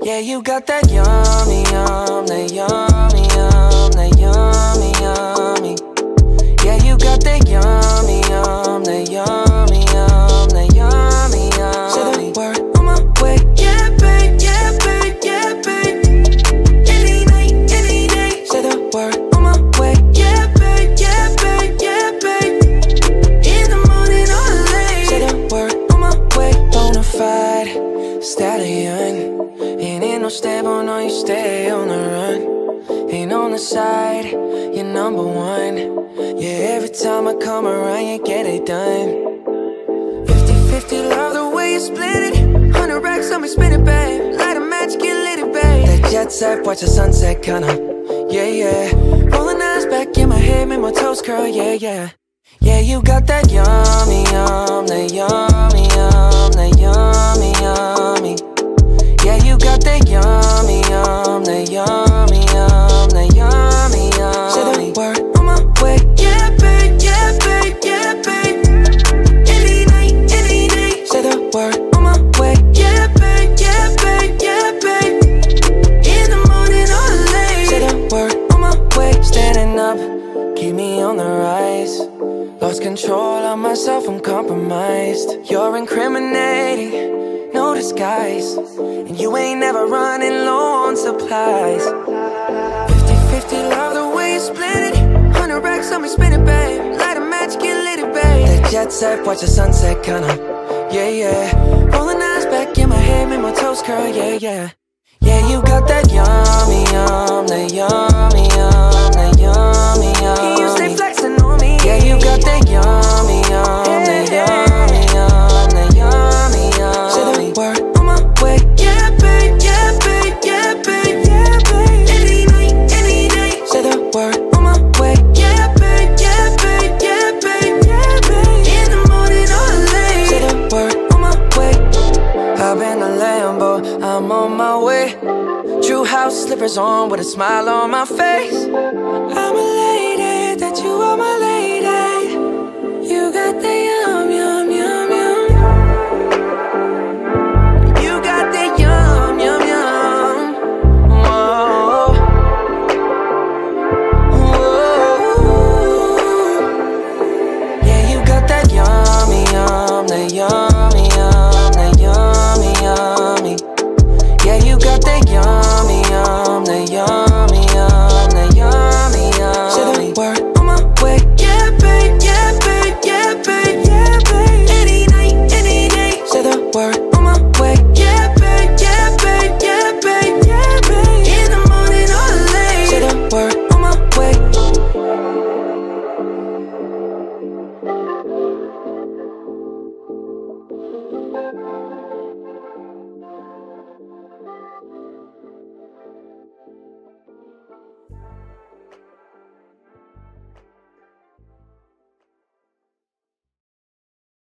Yeah, you got that yummy, that yummy, that yummy, yummy. Yeah, you got that yummy, that yummy, that yummy, yummy. Say the word on my way. Yeah, babe, yeah, babe, yeah, babe. Any night, any day. Say the word on my way. Yeah, babe, yeah, babe, yeah, babe. In the morning or late. Say the word on my way. Bonafide stallion. Ain't no stable, no, you stay on the run. Ain't on the side, you're number one. Yeah, every time I come around, you get it done. 50-50, love the way you split it. 100 racks on me, spin it, babe. Light a match, get lit, babe. That jet set, watch the sunset, kinda. Yeah, yeah. Rolling eyes back in my head, make my toes curl, yeah, yeah. Yeah, you got that yummy, that yummy, that yummy, yummy. Yeah, you got that yummy, that yummy, that yummy, yummy. Say the word on my way. Yeah, babe, yeah, babe, yeah, babe. Any night, any day. Say the word on my way. Yeah, babe, yeah, babe, yeah, babe. In the morning or late. Say the word on my way. Standing up, keep me on the rise. Lost control of myself, I'm compromised. You're incriminating, no disguise. And you ain't never running low on supplies. 50-50, love the way you split it. 100 racks on me, spin it, babe. Light a match, get lit, babe. That jet set, watch the sunset, kinda. Yeah, yeah. Rolling eyes back in my head, make my toes curl, yeah, yeah. Yeah, you got that yummy, that yummy, that yummy, yummy. You stay flexing on me. Yeah, you got that yummy, that yummy, that yummy, yummy. Say the word on my way. Yeah, babe, yeah, babe, yeah, babe, yeah, babe. Any night, any day. Say the word on my way. Yeah, babe, yeah, babe, yeah, babe, yeah, babe. In the morning or late. Say the word on my way. Hop in the Lambo, I'm on my way. True house slippers on with a smile on my face. I'm alive.